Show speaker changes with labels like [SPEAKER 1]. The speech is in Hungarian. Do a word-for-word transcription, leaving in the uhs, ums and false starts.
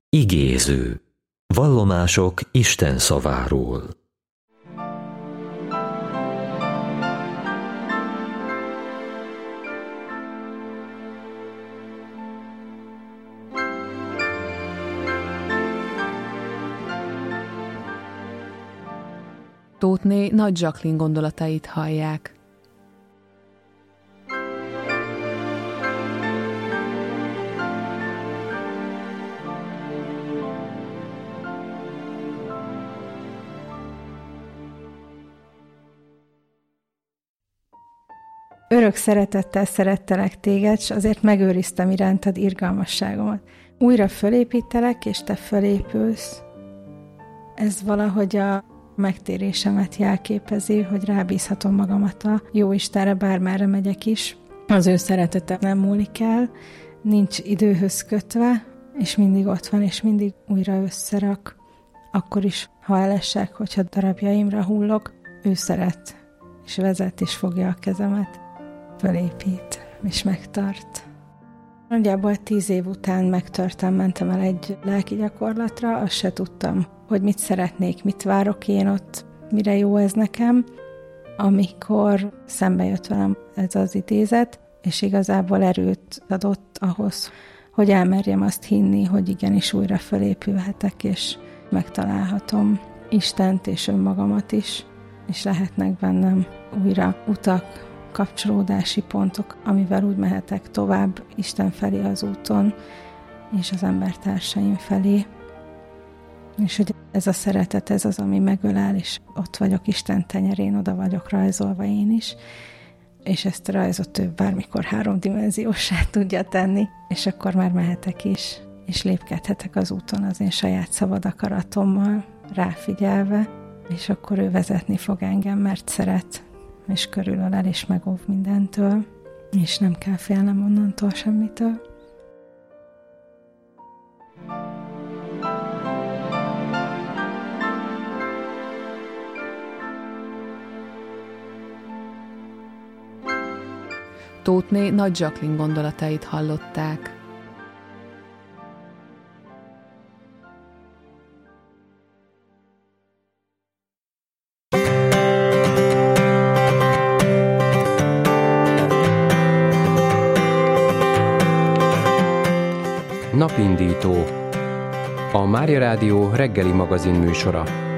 [SPEAKER 1] Igéző. Vallomások Isten szaváról.
[SPEAKER 2] Tóthné Nagy Jacqueline gondolatait hallják.
[SPEAKER 3] Örök szeretettel szerettelek téged, s azért megőriztem irántad irgalmasságomat. Újra fölépítelek, és te fölépülsz. Ez valahogy a megtérésemet jelképezi, hogy rábízhatom magamat a Jóistenre, bármerre megyek is. Az ő szeretete nem múlik el, nincs időhöz kötve, és mindig ott van, és mindig újra összerak. Akkor is, ha elesek, hogyha darabjaimra hullok, ő szeret, és vezet, és fogja a kezemet. Fölépít, és megtart. Nagyjából tíz év után megtörtem, mentem el egy lelki gyakorlatra, azt se tudtam, hogy mit szeretnék, mit várok én ott, mire jó ez nekem, amikor szembe jött velem ez az idézet, és igazából erőt adott ahhoz, hogy elmerjem azt hinni, hogy igenis újra fölépülhetek, és megtalálhatom Istent és önmagamat is, és lehetnek bennem újra utak, kapcsolódási pontok, amivel úgy mehetek tovább Isten felé az úton, és az embertársaim felé. És hogy ez a szeretet, ez az, ami megölel, és ott vagyok Isten tenyerén, oda vagyok rajzolva én is, és ezt a rajzot ő bármikor háromdimenziósá tudja tenni, és akkor már mehetek is, és lépkedhetek az úton az én saját szabad akaratommal, ráfigyelve, és akkor ő vezetni fog engem, mert szeret, és körülölel, és megóv mindentől, és nem kell félnem onnantól semmitől.
[SPEAKER 2] Tóthné Nagy Jacqueline gondolatait hallották.
[SPEAKER 4] Napindító. A Mária Rádió reggeli magazin műsora.